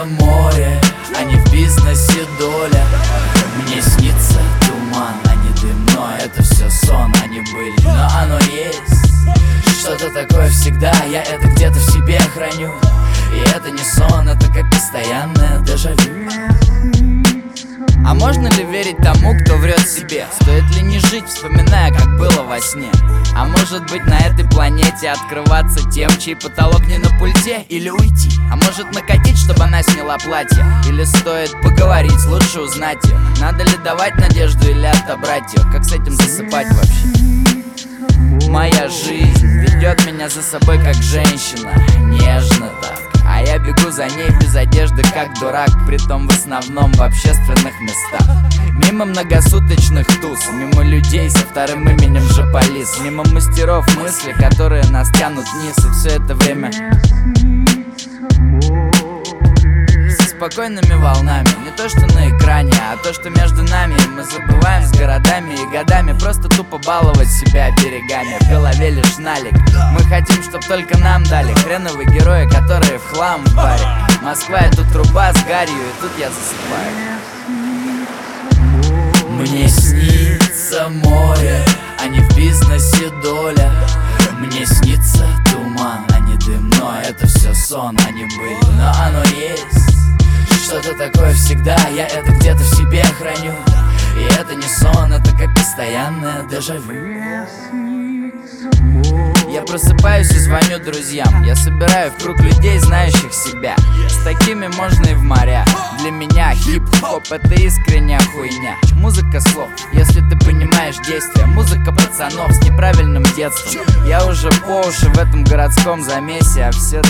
снится море, а не в бизнесе доля. Мне снится туман, а не дым, но это все сон, а не быль, но оно есть. Что-то такое всегда, я это где-то в себе храню. И это не сон, это как постоянное дежавю. А можно ли верить тому, кто врет себе? Стоит ли не жить, вспоминая, как было во сне? А может быть на этой планете открываться тем, чей потолок не на пульте? Или уйти? А может накатить, чтобы она сняла платье? Или стоит поговорить, лучше узнать ее? Надо ли давать надежду или отобрать ее? Как с этим засыпать вообще? Моя жизнь ведет меня за собой как женщина, нежно так. А я бегу за ней без одежды, как дурак, притом в основном в общественных местах. Мимо многосуточных туз, мимо людей со вторым именем жополиз, мимо мастеров мысли, которые нас тянут вниз. И все это время со спокойными волнами. Не то, что на экране, а то, что между нами. Мы забываем с городами и годами просто тупо баловать себя берегами. В голове лишь налик. Мы хотим, чтоб только нам дали хреновые герои, которые в хлам в баре. Москва — это труба с гарью, и тут я засыпаю. Мне снится море, а не в бизнесе доля. Мне снится туман, а не дым, но это все сон, а не быль, но оно есть. Что-то такое всегда, я это где-то в себе храню. И это не сон, это как постоянное дежавю. Я просыпаюсь и звоню друзьям. Я собираю в круг людей, знающих себя. С такими можно и в моря. Для меня хип-хоп — это искренняя хуйня. Музыка слов, если ты понимаешь действия. Музыка пацанов с неправильным детством. Я уже по уши в этом городском замесе, а все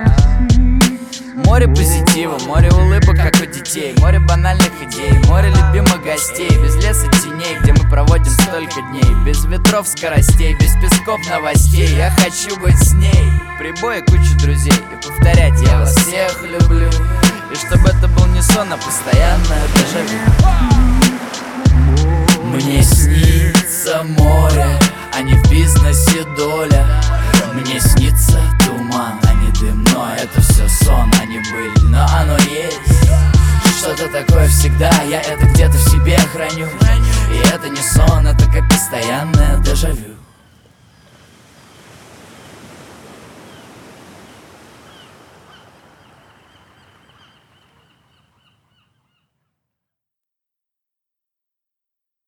море позитива, море улыбок, как у детей. Море банальных идей, море любимых гостей. Без леса теней, где мы проводим столько дней. Без ветров скоростей, без песков новостей. Я хочу быть с ней. Прибой и куча друзей. И повторять: я вас всех люблю. И чтобы это был не сон, а постоянное дежавю. Мне снится море, а не в бизнесе доля. Мне снится туман, а не дым, но это все сон, а не быль, но оно есть. Что-то такое всегда, я это где-то в себе храню. И это не сон, это как постоянное дежавю.